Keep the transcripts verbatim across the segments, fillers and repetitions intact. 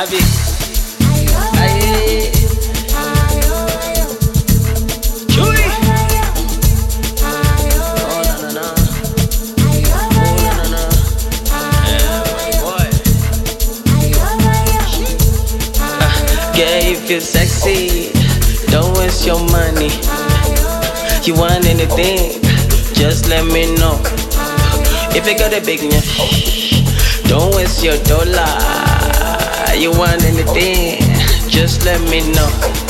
Abi. Aye. Chewy. Oh no no no. Oh no no no. Yeah, boy. Uh, yeah, you feel sexy. Don't waste your money. You want anything? Just let me know. If you got a big nyash, don't waste your dollar. You want anything? Just let me know.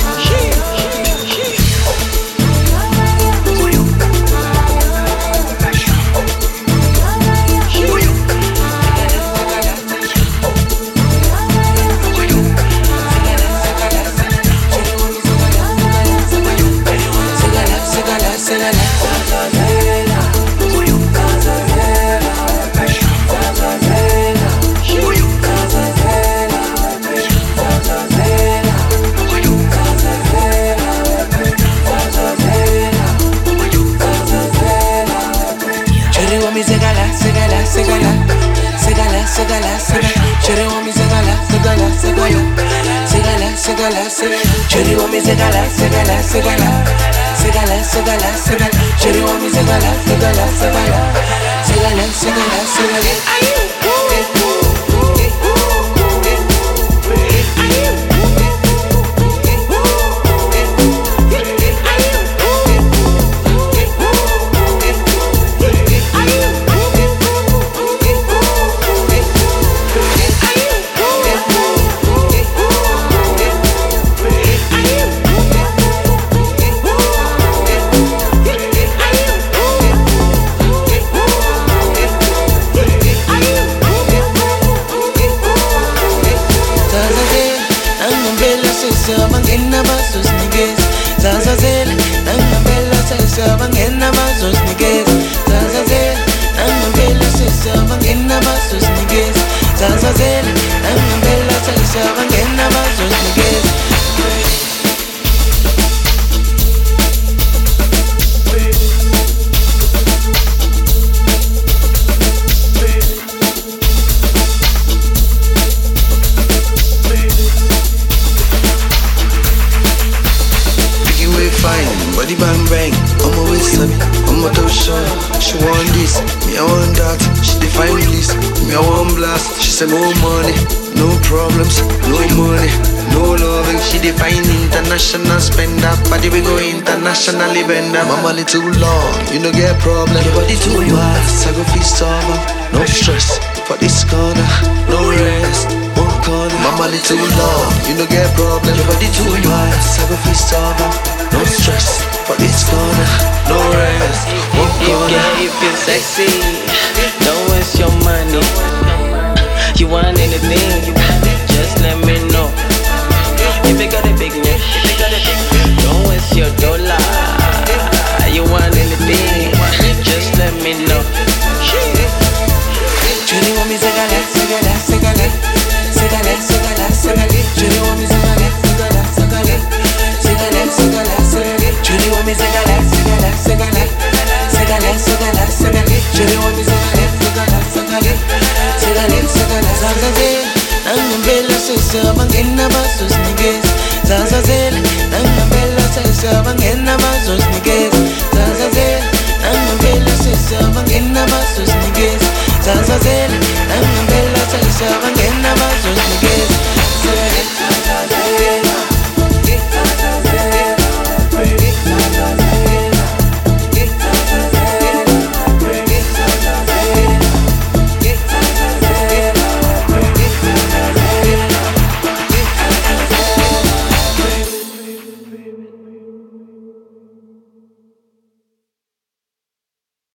Segala, segala, cherry want me segala, segala, segala, segala, segala, segala, cherry want me segala, segala, segala, segala, segala, segala, cherry want me segala, segala, segala, segala, segala, segala. No money, no problems, no money, no loving. She define international spender, body we go internationally bender. My money too long, you no get problem. Your body too fast, I go feast over. No stress for this corner, no rest. One corner, my money too long, you no get problem. Your body too fast, I go feast over. No stress for this corner, no rest. One corner. Yeah, you feel sexy. Don't waste your money. You want anything, just let me know. If you got a big neck, don't waste your dollar. You want anything, just let me know. Cherry want me segala, segala, segala, segala, segala, segala. Cherry want me segala, segala, segala, segala, segala, segala. Cherry want me segala, segala, segala, segala, segala, segala. Cherry want me segala, segala, segala. Segala, segala, segala, nangembela sesabangena